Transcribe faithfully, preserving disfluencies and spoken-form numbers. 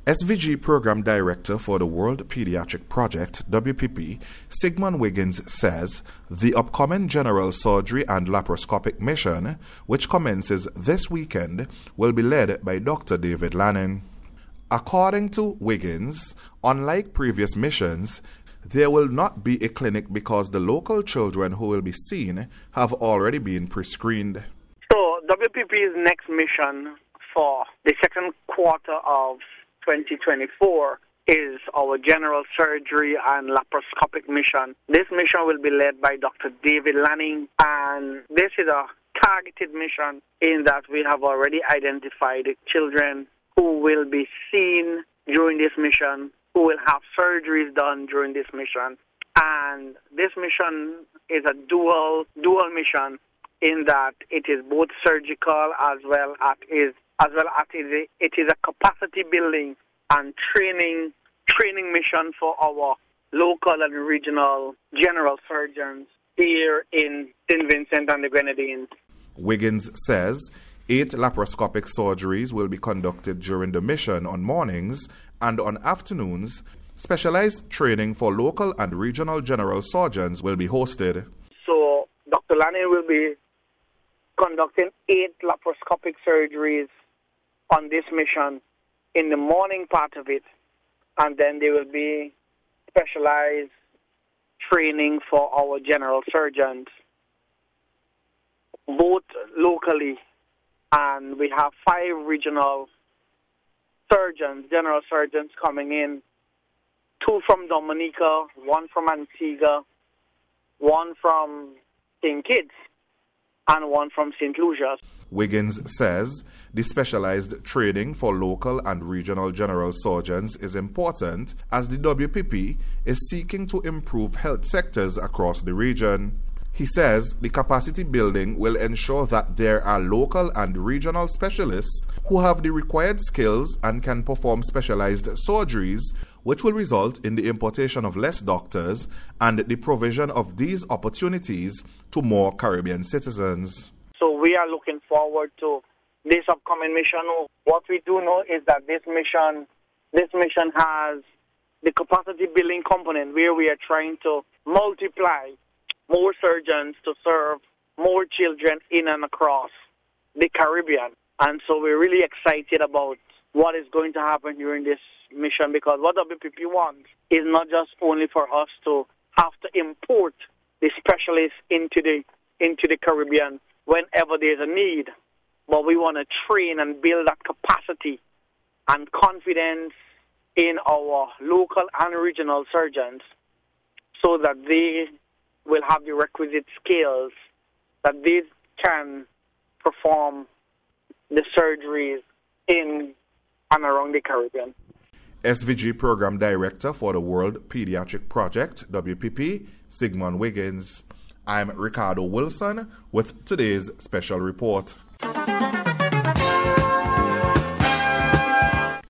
S V G Program Director for the World Pediatric Project, W P P, Sigmund Wiggins says the upcoming general surgery and laparoscopic mission, which commences this weekend, will be led by Doctor David Lanning. According to Wiggins, unlike previous missions, there will not be a clinic because the local children who will be seen have already been pre-screened. So W P P's next mission for the second quarter of twenty twenty-four is our general surgery and laparoscopic mission. This mission will be led by Doctor David Lanning, and this is a targeted mission in that we have already identified children who will be seen during this mission, who will have surgeries done during this mission. And this mission is a dual dual mission in that it is both surgical as well as is as well as it is, it is a capacity building and training training mission for our local and regional general surgeons here in Saint Vincent and the Grenadines. Wiggins says eight laparoscopic surgeries will be conducted during the mission on mornings, and on afternoons, specialized training for local and regional general surgeons will be hosted. So Doctor Lanning will be conducting eight laparoscopic surgeries on this mission in the morning part of it, and then there will be specialized training for our general surgeons, both locally, and we have five regional surgeons, general surgeons coming in, two from Dominica, one from Antigua, one from Saint Kitts, and one from Saint Lucia. Wiggins says the specialized training for local and regional general surgeons is important as the W P P is seeking to improve health sectors across the region. He says the capacity building will ensure that there are local and regional specialists who have the required skills and can perform specialized surgeries, which will result in the importation of less doctors and the provision of these opportunities to more Caribbean citizens. So we are looking forward to this upcoming mission. What we do know is that this mission, this mission has the capacity building component where we are trying to multiply more surgeons to serve more children in and across the Caribbean. And so we're really excited about what is going to happen during this mission, because what W P P wants is not just only for us to have to import the specialists into the into the Caribbean whenever there's a need, but we want to train and build that capacity and confidence in our local and regional surgeons so that they will have the requisite skills that they can perform the surgeries in and around the Caribbean. S V G Program Director for the World Pediatric Project, W P P, Sigmund Wiggins. I'm Ricardo Wilson with today's special report.